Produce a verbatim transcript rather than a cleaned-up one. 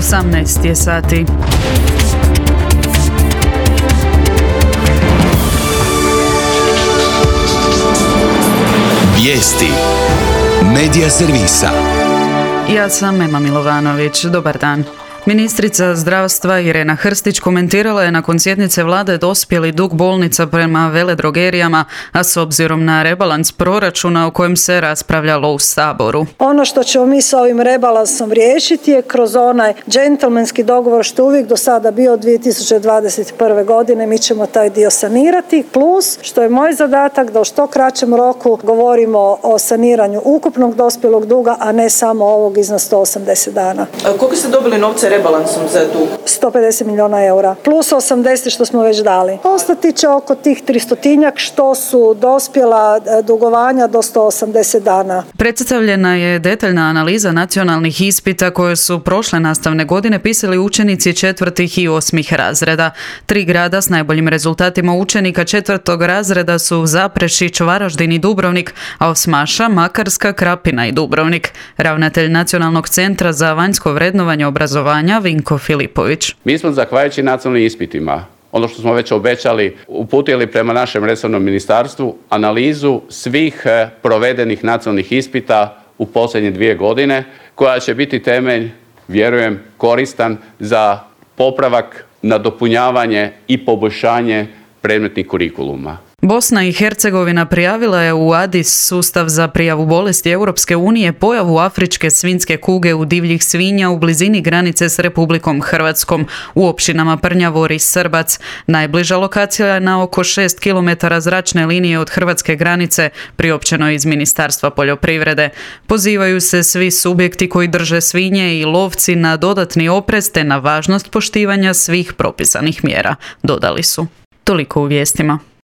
osamnaest je sati. Vijesti Medija servisa. Ja sam Ema Milovanović. Dobar dan. Ministrica zdravstva Irena Hrstić komentirala je nakon sjednice vlade dospjeli dug bolnica prema veledrogerijama, a s obzirom na rebalans proračuna o kojem se raspravljalo u Saboru. Ono što ćemo mi s ovim rebalansom riješiti je kroz onaj džentlmenski dogovor što je uvijek do sada bio dvije tisuće dvadeset prve. godine, mi ćemo taj dio sanirati, plus što je moj zadatak da u što kraćem roku govorimo o saniranju ukupnog dospjelog duga, a ne samo ovog iznad sto osamdeset dana. A koliko ste dobili novce rebalansom za dug? sto pedeset milijuna eura, plus osamdeset što smo već dali. Ostati će oko tih tristotinjak što su dospjela dugovanja do sto osamdeset dana. Predstavljena je detaljna analiza nacionalnih ispita koje su prošle nastavne godine pisali učenici četvrtih i osmih razreda. Tri grada s najboljim rezultatima učenika četvrtog razreda su Zaprešić, Varaždin i Dubrovnik, a osmaša Makarska, Krapina i Dubrovnik. Ravnatelj Nacionalnog centra za vanjsko vrednovanje obrazovanja Vinko Filipović. Mi smo zahvaljujući nacionalnim ispitima, ono što smo već obećali, uputili prema našem resornom ministarstvu analizu svih provedenih nacionalnih ispita u posljednje dvije godine, koja će biti temelj, vjerujem, koristan za popravak, nadopunjavanje i poboljšanje predmetnih kurikuluma. Bosna i Hercegovina prijavila je u Adis, sustav za prijavu bolesti Europske unije, pojavu afričke svinjske kuge u divljih svinja u blizini granice s Republikom Hrvatskom u općinama Prnjavor i Srbac. Najbliža lokacija je na oko šest kilometara zračne linije od hrvatske granice, priopćeno iz Ministarstva poljoprivrede. Pozivaju se svi subjekti koji drže svinje i lovci na dodatni oprez te na važnost poštivanja svih propisanih mjera, dodali su. Toliko u vijestima.